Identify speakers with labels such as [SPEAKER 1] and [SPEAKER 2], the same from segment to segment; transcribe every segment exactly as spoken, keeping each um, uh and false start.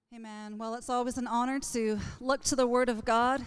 [SPEAKER 1] Amen. Well, it's always an honor to look to the Word of God.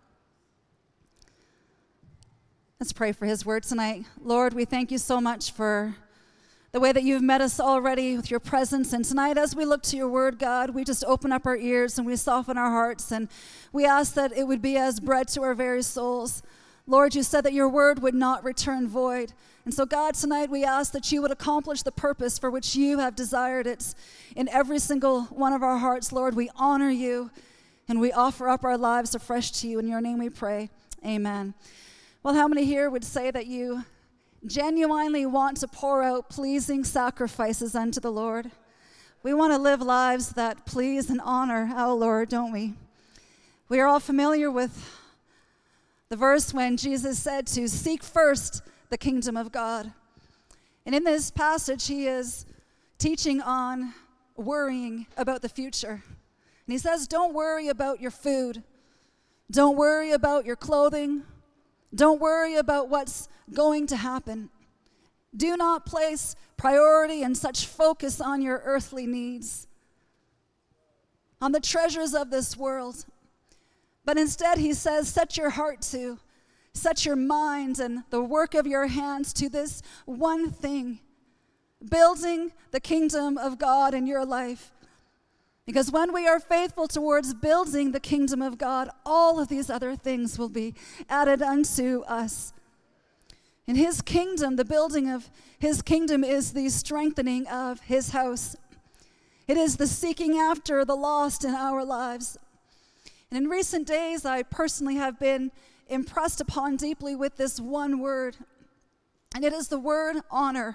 [SPEAKER 1] Let's pray for His Word tonight. Lord, we thank you so much for the way that you've met us already with your presence. And tonight, as we look to your Word, God, we just open up our ears and we soften our hearts. And we ask that it would be as bread to our very souls. Lord, you said that your Word would not return void. And so, God, tonight we ask that you would accomplish the purpose for which you have desired it in every single one of our hearts. Lord, we honor you and we offer up our lives afresh to you. In your name we pray. Amen. Well, how many here would say that you genuinely want to pour out pleasing sacrifices unto the Lord? We want to live lives that please and honor our Lord, don't we? We are all familiar with the verse when Jesus said to seek first the kingdom of God. And in this passage, he is teaching on worrying about the future. And he says, don't worry about your food. Don't worry about your clothing. Don't worry about what's going to happen. Do not place priority and such focus on your earthly needs, on the treasures of this world. But instead, he says, set your heart to, set your mind and the work of your hands to this one thing, building the kingdom of God in your life. Because when we are faithful towards building the kingdom of God, all of these other things will be added unto us. In his kingdom, the building of his kingdom is the strengthening of his house. It is the seeking after the lost in our lives. And in recent days, I personally have been impressed upon deeply with this one word, and it is the word honor.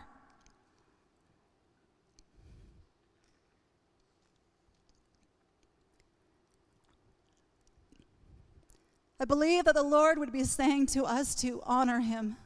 [SPEAKER 1] I believe that the Lord would be saying to us to honor him.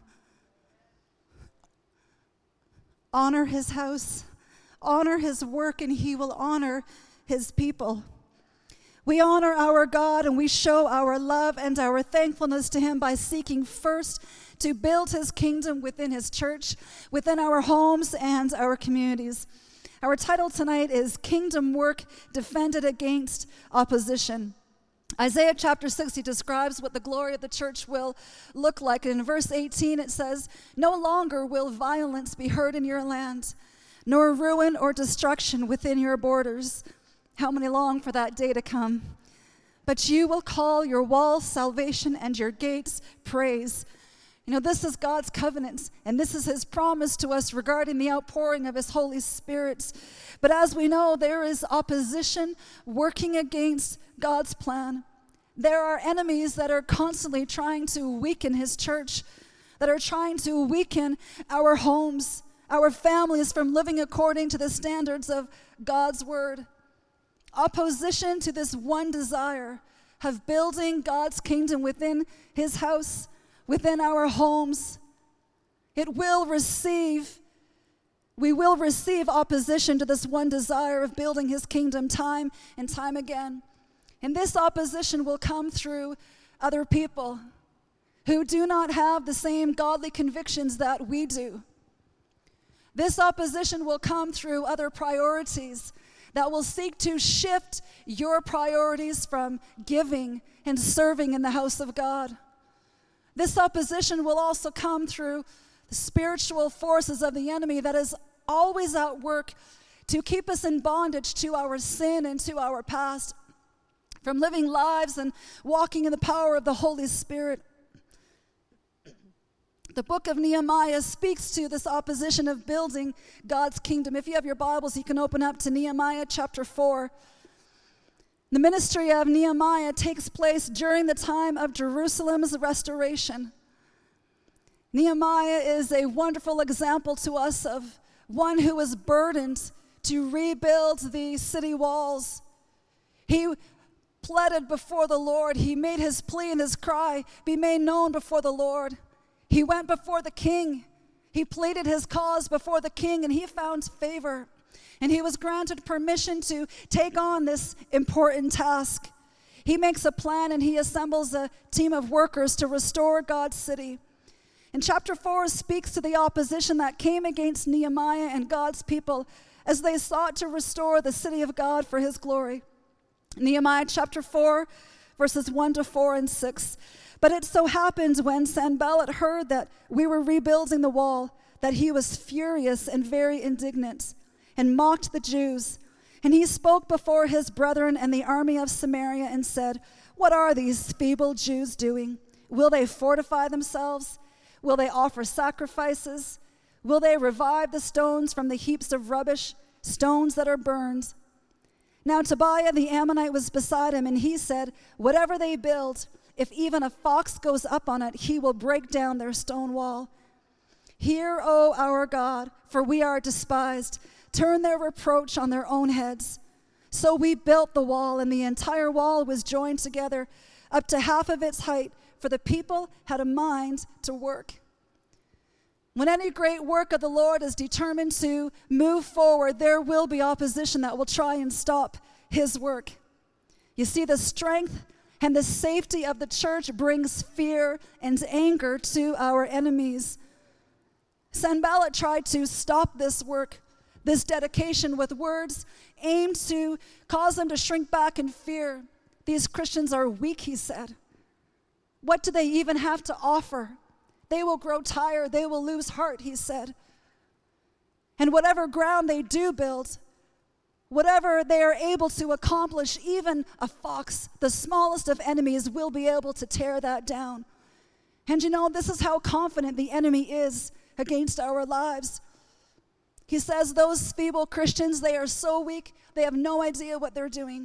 [SPEAKER 1] Honor his house, honor his work, and he will honor his people. We honor our God and we show our love and our thankfulness to him by seeking first to build his kingdom within his church, within our homes and our communities. Our title tonight is Kingdom Work Defended Against Opposition. Isaiah chapter sixty describes what the glory of the church will look like. And in verse eighteen it says, no longer will violence be heard in your land, nor ruin or destruction within your borders. How many long for that day to come? But you will call your walls salvation and your gates praise. You know, this is God's covenant, and this is his promise to us regarding the outpouring of his Holy Spirit. But as we know, there is opposition working against God's plan. There are enemies that are constantly trying to weaken his church, that are trying to weaken our homes, our families from living according to the standards of God's word. Opposition to this one desire of building God's kingdom within his house, within our homes. It will receive, we will receive opposition to this one desire of building his kingdom time and time again. And this opposition will come through other people who do not have the same godly convictions that we do. This opposition will come through other priorities that will seek to shift your priorities from giving and serving in the house of God. This opposition will also come through the spiritual forces of the enemy that is always at work to keep us in bondage to our sin and to our past, from living lives and walking in the power of the Holy Spirit. The book of Nehemiah speaks to this opposition of building God's kingdom. If you have your Bibles, you can open up to Nehemiah chapter four. The ministry of Nehemiah takes place during the time of Jerusalem's restoration. Nehemiah is a wonderful example to us of one who was burdened to rebuild the city walls. He pleaded before the Lord. He made his plea and his cry be made known before the Lord. He went before the king. He pleaded his cause before the king, and he found favor. And he was granted permission to take on this important task. He makes a plan, and he assembles a team of workers to restore God's city. And chapter four speaks to the opposition that came against Nehemiah and God's people as they sought to restore the city of God for his glory. Nehemiah chapter four, verses one to four and six. But it so happened when Sanballat heard that we were rebuilding the wall, that he was furious and very indignant, and mocked the Jews. And he spoke before his brethren and the army of Samaria and said, "What are these feeble Jews doing? Will they fortify themselves? Will they offer sacrifices? Will they revive the stones from the heaps of rubbish, stones that are burned?" Now Tobiah the Ammonite was beside him, and he said, "Whatever they build, if even a fox goes up on it, he will break down their stone wall. Hear, O our God, for we are despised. Turn their reproach on their own heads." So we built the wall, and the entire wall was joined together up to half of its height, for the people had a mind to work. When any great work of the Lord is determined to move forward, there will be opposition that will try and stop his work. You see, the strength and the safety of the church brings fear and anger to our enemies. Sanballat tried to stop this work, this dedication, with words aimed to cause them to shrink back in fear. These Christians are weak, he said. What do they even have to offer? They will grow tired. They will lose heart, he said. And whatever ground they do build, whatever they are able to accomplish, even a fox, the smallest of enemies, will be able to tear that down. And you know, this is how confident the enemy is against our lives. He says those feeble Christians, they are so weak, they have no idea what they're doing.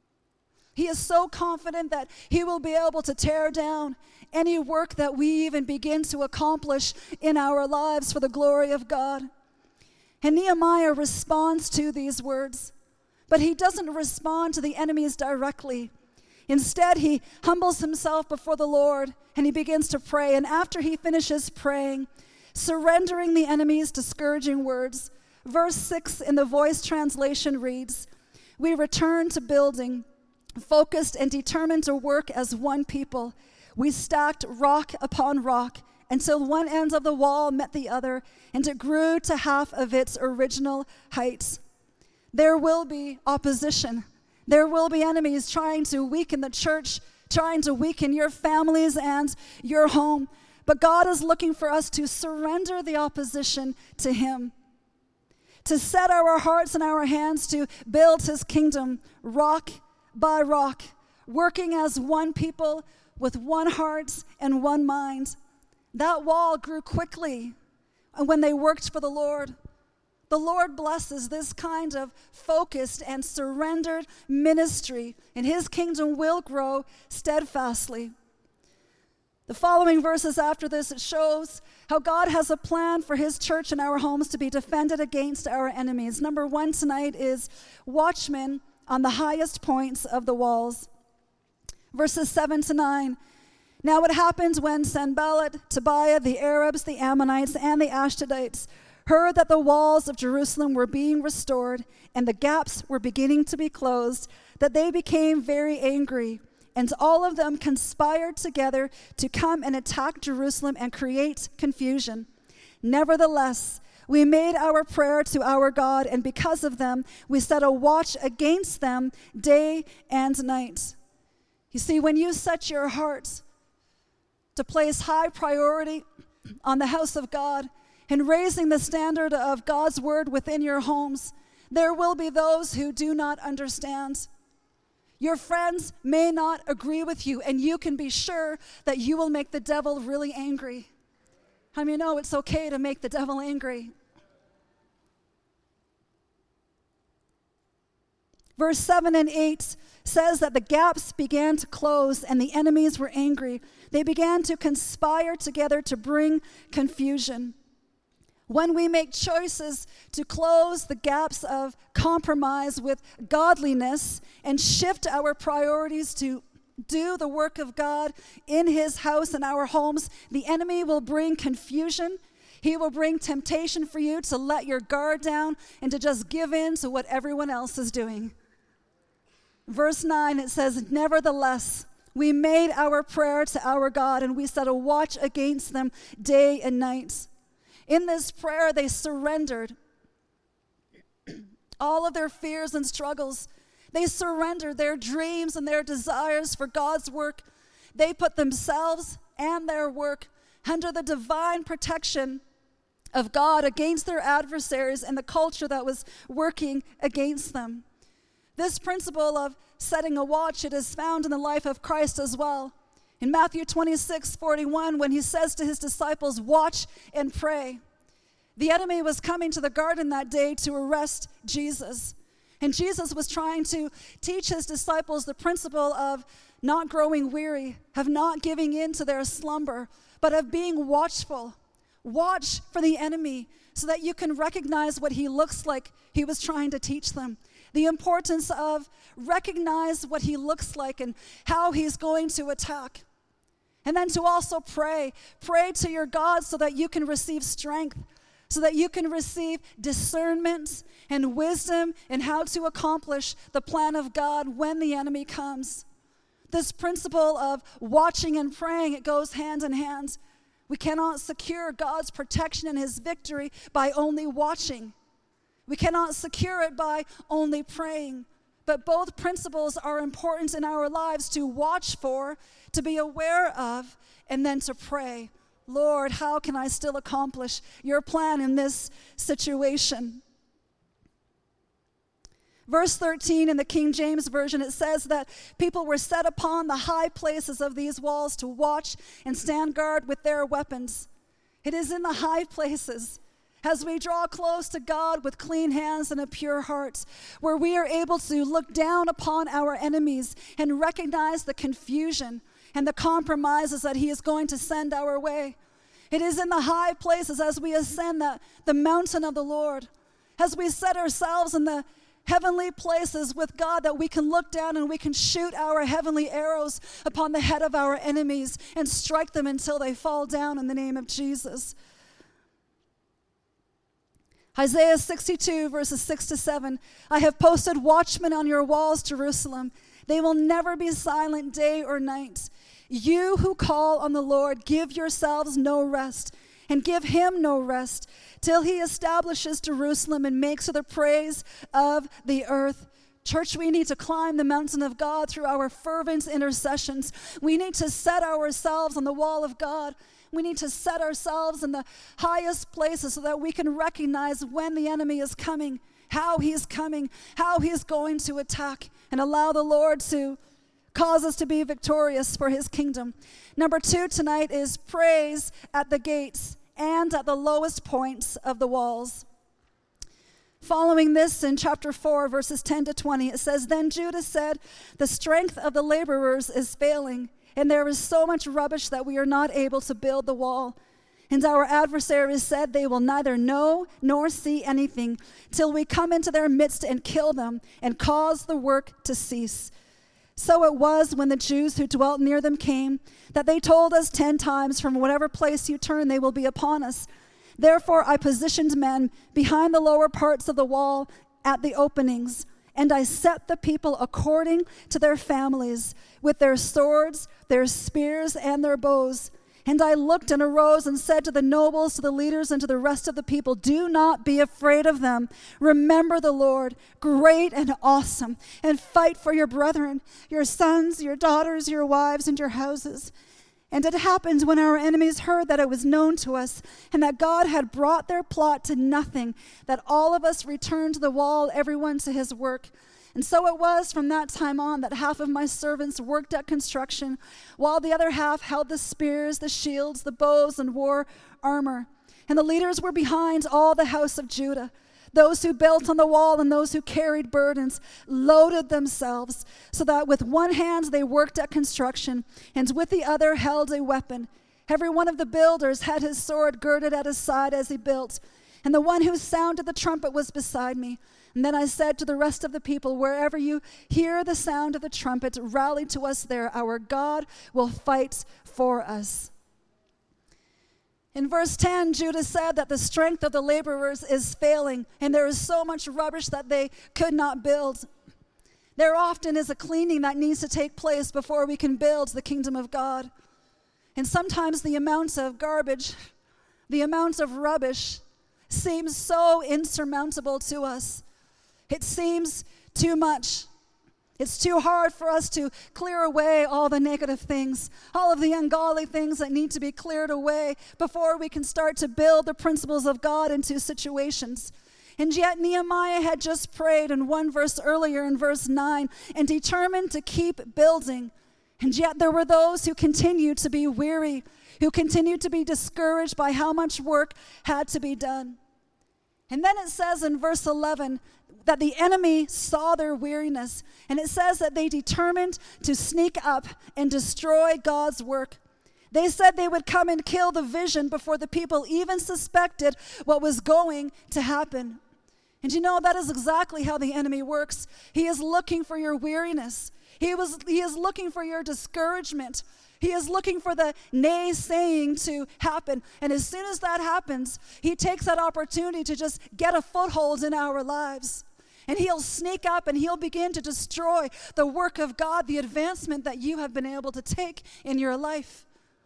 [SPEAKER 1] He is so confident that he will be able to tear down any work that we even begin to accomplish in our lives for the glory of God. And Nehemiah responds to these words, but he doesn't respond to the enemies directly. Instead, he humbles himself before the Lord and he begins to pray. And after he finishes praying, surrendering the enemy's discouraging words, verse six in the Voice translation reads, "We return to building, focused and determined to work as one people. We stacked rock upon rock until one end of the wall met the other, and it grew to half of its original height." There will be opposition. There will be enemies trying to weaken the church, trying to weaken your families and your home. But God is looking for us to surrender the opposition to him, to set our hearts and our hands to build his kingdom, rock by rock, working as one people with one heart and one mind. That wall grew quickly when they worked for the Lord. The Lord blesses this kind of focused and surrendered ministry, and his kingdom will grow steadfastly. The following verses after this, it shows how God has a plan for his church and our homes to be defended against our enemies. Number one tonight is watchmen on the highest points of the walls. Verses seven to nine. Now it happened when Sanballat, Tobiah, the Arabs, the Ammonites, and the Ashdodites heard that the walls of Jerusalem were being restored and the gaps were beginning to be closed, that they became very angry, and all of them conspired together to come and attack Jerusalem and create confusion. Nevertheless, we made our prayer to our God, and because of them, we set a watch against them day and night. You see, when you set your heart to place high priority on the house of God and raising the standard of God's word within your homes, there will be those who do not understand. Your friends may not agree with you, and you can be sure that you will make the devil really angry. How many know it's okay to make the devil angry? Verse seven and eight says that the gaps began to close and the enemies were angry. They began to conspire together to bring confusion. When we make choices to close the gaps of compromise with godliness and shift our priorities to do the work of God in his house and our homes, the enemy will bring confusion. He will bring temptation for you to let your guard down and to just give in to what everyone else is doing. Verse nine, it says, "Nevertheless, we made our prayer to our God, and we set a watch against them day and night." In this prayer, they surrendered all of their fears and struggles. They surrendered their dreams and their desires for God's work. They put themselves and their work under the divine protection of God against their adversaries and the culture that was working against them. This principle of setting a watch, it is found in the life of Christ as well. In Matthew twenty-six forty-one, when he says to his disciples, watch and pray. The enemy was coming to the garden that day to arrest Jesus. And Jesus was trying to teach his disciples the principle of not growing weary, of not giving in to their slumber, but of being watchful. Watch for the enemy so that you can recognize what he looks like. He was trying to teach them the importance of recognize what he looks like and how he's going to attack. And then to also pray. Pray to your God so that you can receive strength, so that you can receive discernment and wisdom in how to accomplish the plan of God when the enemy comes. This principle of watching and praying, it goes hand in hand. We cannot secure God's protection and his victory by only watching. We cannot secure it by only praying. But both principles are important in our lives to watch for, to be aware of, and then to pray. Lord, how can I still accomplish your plan in this situation? Verse thirteen in the King James Version, it says that people were set upon the high places of these walls to watch and stand guard with their weapons. It is in the high places, as we draw close to God with clean hands and a pure heart, where we are able to look down upon our enemies and recognize the confusion and the compromises that he is going to send our way. It is in the high places as we ascend the, the mountain of the Lord, as we set ourselves in the heavenly places with God, that we can look down and we can shoot our heavenly arrows upon the head of our enemies and strike them until they fall down in the name of Jesus. Isaiah sixty-two, verses six to seven. I have posted watchmen on your walls, Jerusalem. They will never be silent day or night. You who call on the Lord, give yourselves no rest, and give him no rest, till he establishes Jerusalem and makes her the praise of the earth. Church, we need to climb the mountain of God through our fervent intercessions. We need to set ourselves on the wall of God. We need to set ourselves in the highest places so that we can recognize when the enemy is coming, how he's coming, how he's going to attack, and allow the Lord to cause us to be victorious for his kingdom. Number two tonight is praise at the gates and at the lowest points of the walls. Following this in chapter four, verses ten to twenty, it says, Then Judah said, the strength of the laborers is failing, and there is so much rubbish that we are not able to build the wall. And our adversaries said, they will neither know nor see anything till we come into their midst and kill them and cause the work to cease. So it was when the Jews who dwelt near them came, that they told us ten times, from whatever place you turn, they will be upon us. Therefore I positioned men behind the lower parts of the wall at the openings, and I set the people according to their families, with their swords, their spears, and their bows. And I looked and arose and said to the nobles, to the leaders, and to the rest of the people, do not be afraid of them. Remember the Lord, great and awesome, and fight for your brethren, your sons, your daughters, your wives, and your houses. And it happened when our enemies heard that it was known to us, and that God had brought their plot to nothing, that all of us returned to the wall, everyone to his work. And so it was from that time on that half of my servants worked at construction, while the other half held the spears, the shields, the bows, and wore armor. And the leaders were behind all the house of Judah. Those who built on the wall and those who carried burdens loaded themselves, so that with one hand they worked at construction, and with the other held a weapon. Every one of the builders had his sword girded at his side as he built, and the one who sounded the trumpet was beside me. And then I said to the rest of the people, wherever you hear the sound of the trumpet, rally to us there. Our God will fight for us. In verse ten, Judah said that the strength of the laborers is failing, and there is so much rubbish that they could not build. There often is a cleaning that needs to take place before we can build the kingdom of God. And sometimes the amount of garbage, the amount of rubbish seems so insurmountable to us. It seems too much. It's too hard for us to clear away all the negative things, all of the ungodly things that need to be cleared away before we can start to build the principles of God into situations. And yet Nehemiah had just prayed in one verse earlier in verse nine and determined to keep building. And yet there were those who continued to be weary, who continued to be discouraged by how much work had to be done. And then it says in verse eleven that the enemy saw their weariness. And it says that they determined to sneak up and destroy God's work. They said they would come and kill the vision before the people even suspected what was going to happen. And you know, that is exactly how the enemy works. He is looking for your weariness. He was, he is looking for your discouragement. He is looking for the naysaying to happen. And as soon as that happens, he takes that opportunity to just get a foothold in our lives. And he'll sneak up and he'll begin to destroy the work of God, the advancement that you have been able to take in your life.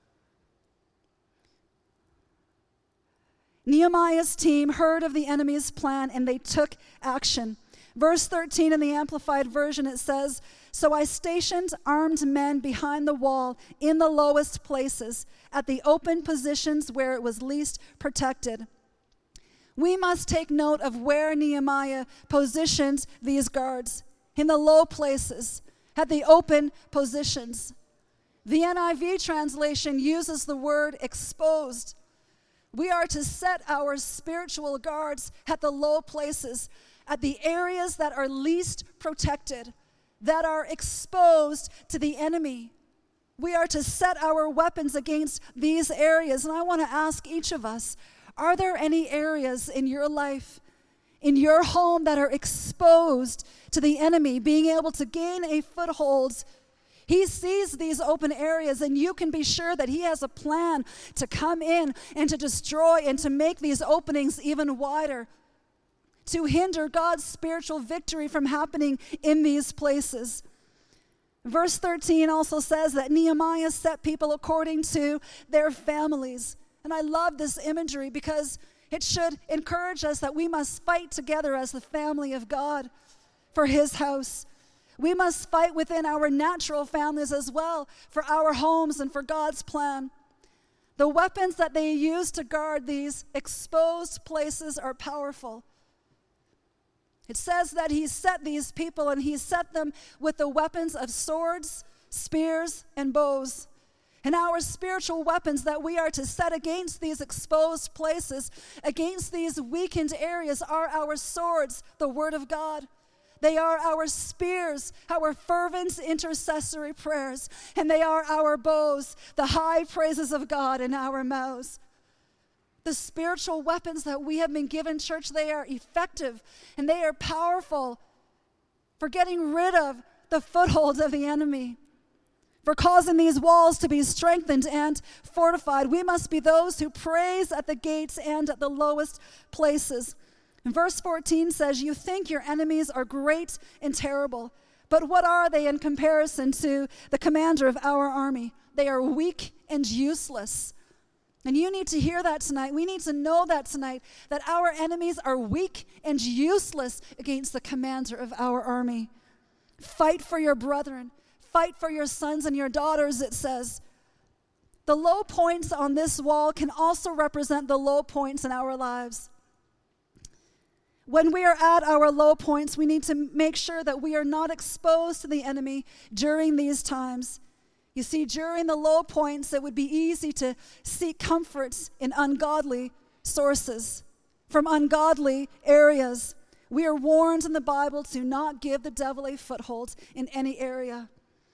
[SPEAKER 1] Nehemiah's team heard of the enemy's plan and they took action. Verse thirteen in the Amplified Version, it says, "So I stationed armed men behind the wall in the lowest places, at the open positions where it was least protected." We must take note of where Nehemiah positioned these guards, in the low places, at the open positions. The N I V translation uses the word exposed. We are to set our spiritual guards at the low places, at the areas that are least protected, that are exposed to the enemy. We are to set our weapons against these areas. And I want to ask each of us, are there any areas in your life, in your home, that are exposed to the enemy being able to gain a foothold? He sees these open areas, and you can be sure that he has a plan to come in and to destroy and to make these openings even wider, to hinder God's spiritual victory from happening in these places. Verse thirteen also says that Nehemiah set people according to their families. And I love this imagery because it should encourage us that we must fight together as the family of God for his house. We must fight within our natural families as well for our homes and for God's plan. The weapons that they use to guard these exposed places are powerful. It says that he set these people and he set them with the weapons of swords, spears, and bows. And our spiritual weapons that we are to set against these exposed places, against these weakened areas, are our swords, the Word of God. They are our spears, our fervent intercessory prayers, and they are our bows, the high praises of God in our mouths. The spiritual weapons that we have been given, church, they are effective and they are powerful for getting rid of the footholds of the enemy, for causing these walls to be strengthened and fortified. We must be those who praise at the gates and at the lowest places. And verse fourteen says, "You think your enemies are great and terrible, but what are they in comparison to the commander of our army? They are weak and useless." And you need to hear that tonight. We need to know that tonight, that our enemies are weak and useless against the commander of our army. Fight for your brethren. Fight for your sons and your daughters, it says. The low points on this wall can also represent the low points in our lives. When we are at our low points, we need to make sure that we are not exposed to the enemy during these times. You see, during the low points, it would be easy to seek comforts in ungodly sources, from ungodly areas. We are warned in the Bible to not give the devil a foothold in any area.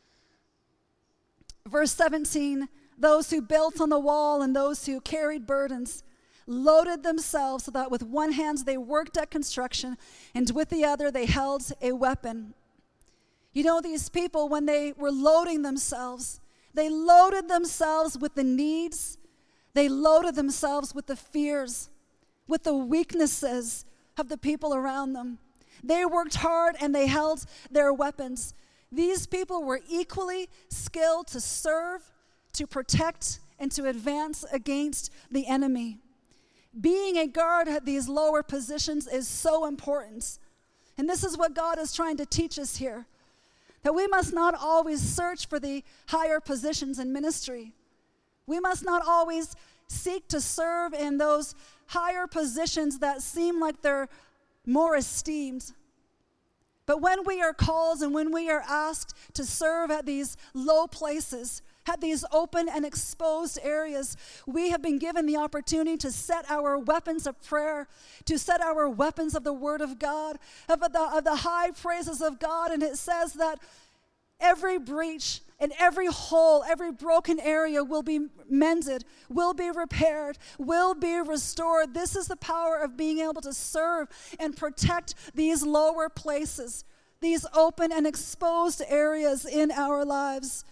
[SPEAKER 1] Verse seventeen, "Those who built on the wall and those who carried burdens loaded themselves so that with one hand they worked at construction and with the other they held a weapon." You know, these people, when they were loading themselves, they loaded themselves with the needs. They loaded themselves with the fears, with the weaknesses of the people around them. They worked hard and they held their weapons. These people were equally skilled to serve, to protect, and to advance against the enemy. Being a guard at these lower positions is so important. And this is what God is trying to teach us here. that we must not always search for the higher positions in ministry. We must not always seek to serve in those higher positions that seem like they're more esteemed. But when we are called and when we are asked to serve at these low places, at these open and exposed areas, we have been given the opportunity to set our weapons of prayer, to set our weapons of the Word of God, of the, of the high praises of God. And it says that every breach and every hole, every broken area will be mended, will be repaired, will be restored. This is the power of being able to serve and protect these lower places, these open and exposed areas in our lives.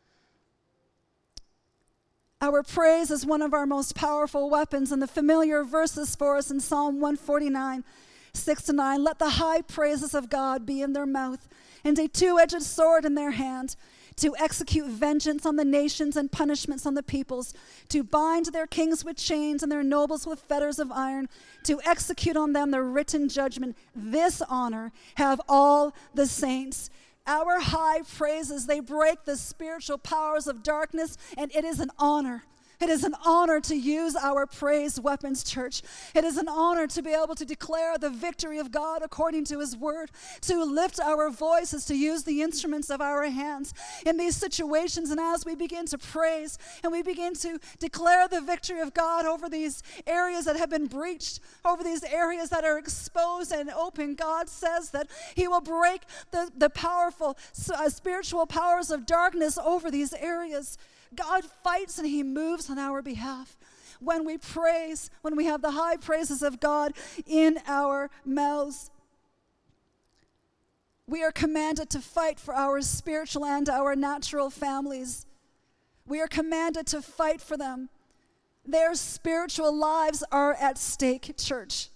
[SPEAKER 1] Our praise is one of our most powerful weapons, and the familiar verses for us in Psalm one forty-nine, six to nine, let the high praises of God be in their mouth, and a two-edged sword in their hand, to execute vengeance on the nations and punishments on the peoples, to bind their kings with chains and their nobles with fetters of iron, to execute on them the written judgment. This honor have all the saints. Our high praises, they break the spiritual powers of darkness, and it is an honor. It is an honor to use our praise weapons, church. It is an honor to be able to declare the victory of God according to His word, to lift our voices, to use the instruments of our hands in these situations. And as we begin to praise and we begin to declare the victory of God over these areas that have been breached, over these areas that are exposed and open, God says that He will break the, the powerful uh, spiritual powers of darkness over these areas. God fights and He moves on our behalf. When we praise, when we have the high praises of God in our mouths, we are commanded to fight for our spiritual and our natural families. We are commanded to fight for them. Their spiritual lives are at stake, church.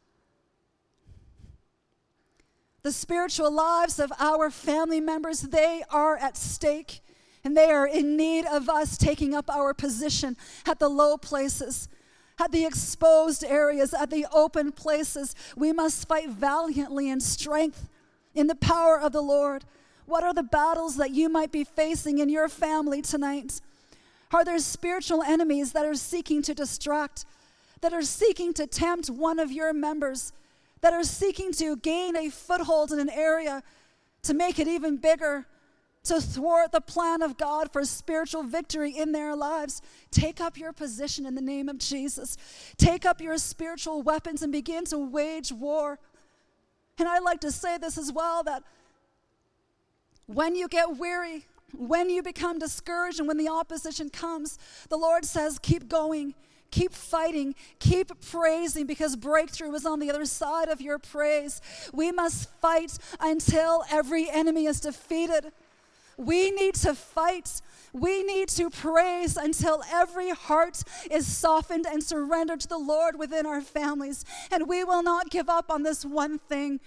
[SPEAKER 1] The spiritual lives of our family members, they are at stake. And they are in need of us taking up our position at the low places, at the exposed areas, at the open places. We must fight valiantly in strength, in the power of the Lord. What are the battles that you might be facing in your family tonight? Are there spiritual enemies that are seeking to distract, that are seeking to tempt one of your members, that are seeking to gain a foothold in an area to make it even bigger, to thwart the plan of God for spiritual victory in their lives? Take up your position in the name of Jesus. Take up your spiritual weapons and begin to wage war. And I like to say this as well, that when you get weary, when you become discouraged, and when the opposition comes, the Lord says, keep going, keep fighting, keep praising, because breakthrough is on the other side of your praise. We must fight until every enemy is defeated. We need to fight. We need to praise until every heart is softened and surrendered to the Lord within our families. And we will not give up on this one thing.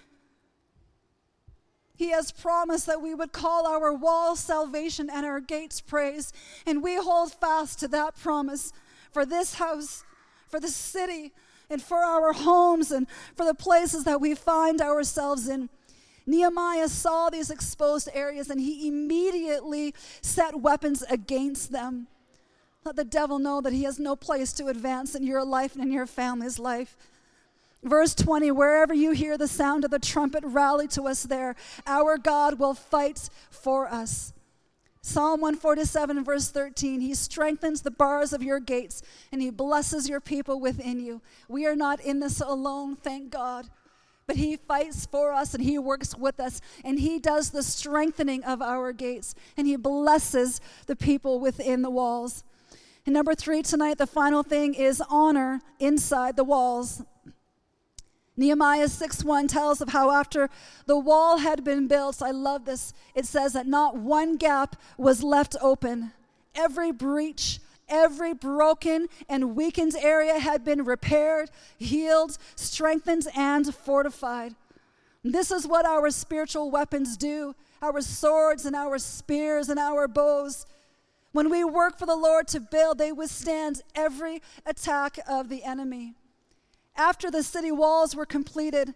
[SPEAKER 1] He has promised that we would call our walls salvation and our gates praise. And we hold fast to that promise for this house, for the city, and for our homes, and for the places that we find ourselves in. Nehemiah saw these exposed areas, and he immediately set weapons against them. Let the devil know that he has no place to advance in your life and in your family's life. Verse twenty, wherever you hear the sound of the trumpet, rally to us there. Our God will fight for us. Psalm one forty-seven, verse thirteen, He strengthens the bars of your gates, and He blesses your people within you. We are not in this alone, thank God. But He fights for us, and He works with us, and He does the strengthening of our gates, and He blesses the people within the walls. And number three tonight, the final thing is honor inside the walls. Nehemiah six one tells of how after the wall had been built, I love this, it says that not one gap was left open. Every breach, every broken and weakened area had been repaired, healed, strengthened, and fortified. This is what our spiritual weapons do, our swords and our spears and our bows. When we work for the Lord to build, they withstand every attack of the enemy. After the city walls were completed,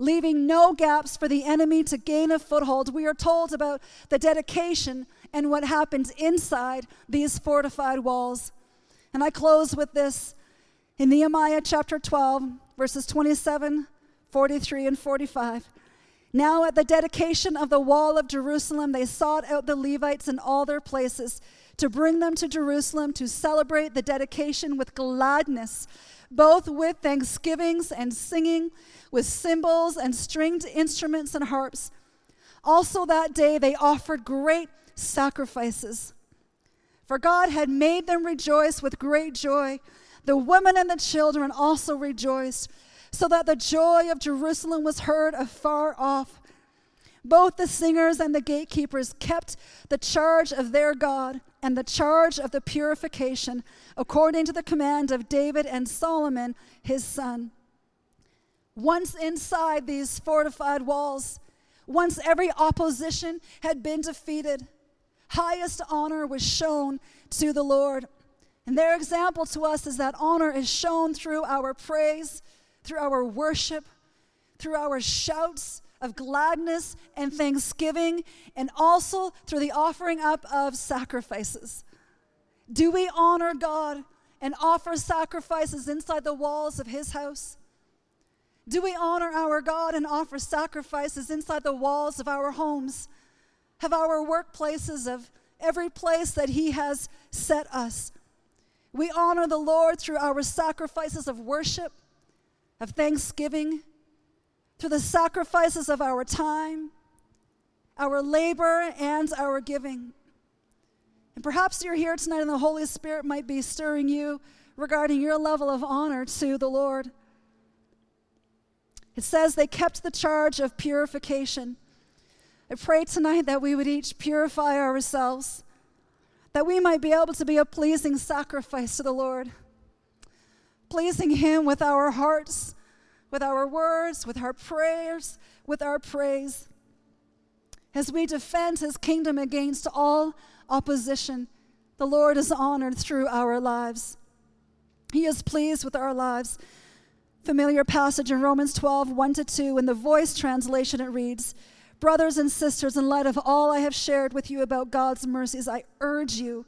[SPEAKER 1] leaving no gaps for the enemy to gain a foothold. We are told about the dedication and what happens inside these fortified walls. And I close with this in Nehemiah chapter twelve, verses twenty-seven, forty-three, and forty-five. Now at the dedication of the wall of Jerusalem, they sought out the Levites in all their places to bring them to Jerusalem to celebrate the dedication with gladness, both with thanksgivings and singing, with cymbals and stringed instruments and harps. Also that day they offered great sacrifices. For God had made them rejoice with great joy. The women and the children also rejoiced, so that the joy of Jerusalem was heard afar off. Both the singers and the gatekeepers kept the charge of their God and the charge of the purification, according to the command of David and Solomon, his son. Once inside these fortified walls, once every opposition had been defeated, highest honor was shown to the Lord. And their example to us is that honor is shown through our praise, through our worship, through our shouts of gladness and thanksgiving, and also through the offering up of sacrifices. Do we honor God and offer sacrifices inside the walls of his house? Do we honor our God and offer sacrifices inside the walls of our homes, of our workplaces, of every place that he has set us? We honor the Lord through our sacrifices of worship, of thanksgiving, through the sacrifices of our time, our labor, and our giving. And perhaps you're here tonight and the Holy Spirit might be stirring you regarding your level of honor to the Lord. It says they kept the charge of purification. I pray tonight that we would each purify ourselves, that we might be able to be a pleasing sacrifice to the Lord, pleasing him with our hearts, with our words, with our prayers, with our praise. As we defend his kingdom against all opposition, the Lord is honored through our lives. He is pleased with our lives. Familiar passage in Romans twelve, one to two. In the Voice translation it reads, "Brothers and sisters, in light of all I have shared with you about God's mercies, I urge you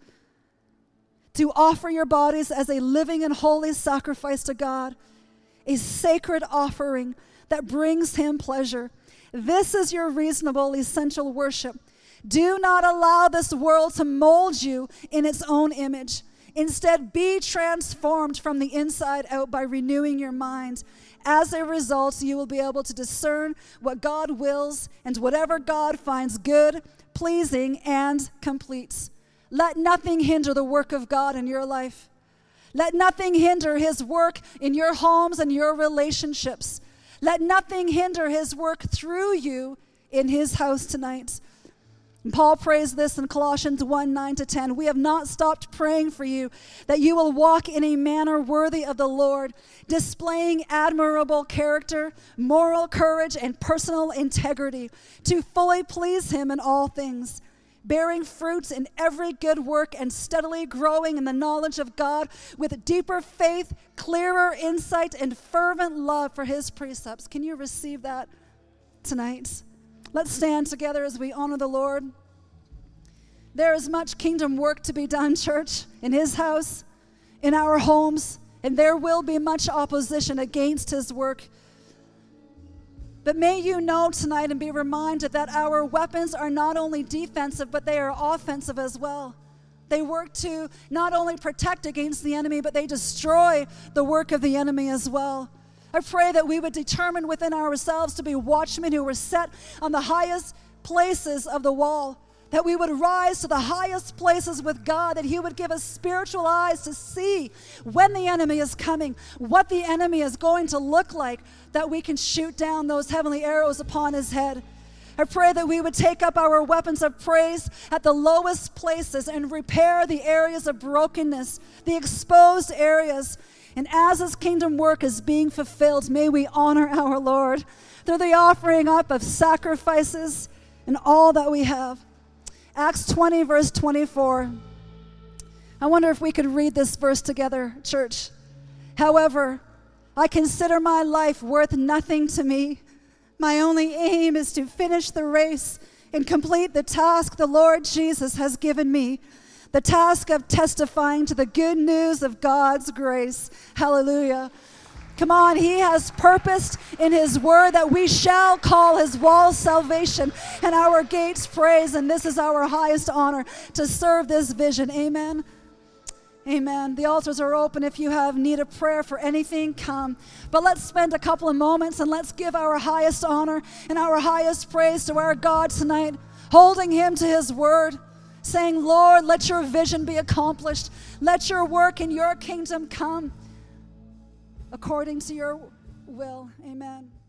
[SPEAKER 1] to offer your bodies as a living and holy sacrifice to God, a sacred offering that brings him pleasure. This is your reasonable, essential worship. Do not allow this world to mold you in its own image. Instead, be transformed from the inside out by renewing your mind. As a result, you will be able to discern what God wills and whatever God finds good, pleasing, and complete. Let nothing hinder the work of God in your life. Let nothing hinder his work in your homes and your relationships. Let nothing hinder his work through you in his house tonight." And Paul prays this in Colossians one, nine to ten. "We have not stopped praying for you, that you will walk in a manner worthy of the Lord, displaying admirable character, moral courage, and personal integrity, to fully please him in all things, bearing fruits in every good work and steadily growing in the knowledge of God with deeper faith, clearer insight, and fervent love for his precepts." Can you receive that tonight? Let's stand together as we honor the Lord. There is much kingdom work to be done, church, in his house, in our homes, and there will be much opposition against his work. But may you know tonight and be reminded that our weapons are not only defensive, but they are offensive as well. They work to not only protect against the enemy, but they destroy the work of the enemy as well. I pray that we would determine within ourselves to be watchmen who were set on the highest places of the wall, that we would rise to the highest places with God, that he would give us spiritual eyes to see when the enemy is coming, what the enemy is going to look like, that we can shoot down those heavenly arrows upon his head. I pray that we would take up our weapons of praise at the lowest places and repair the areas of brokenness, the exposed areas. And as his kingdom work is being fulfilled, may we honor our Lord through the offering up of sacrifices and all that we have. Acts twenty, verse twenty-four. I wonder if we could read this verse together, church. "However, I consider my life worth nothing to me, My only aim is to finish the race and complete the task the Lord Jesus has given me, the task of testifying to the good news of God's grace. Hallelujah. Come on, he has purposed in his word that we shall call his walls salvation and our gates praise, and this is our highest honor, to serve this vision. Amen. Amen. The altars are open. If you have need of prayer for anything, come. But let's spend a couple of moments and let's give our highest honor and our highest praise to our God tonight, holding him to his word, saying, Lord, let your vision be accomplished. Let your work in your kingdom come according to your will. Amen.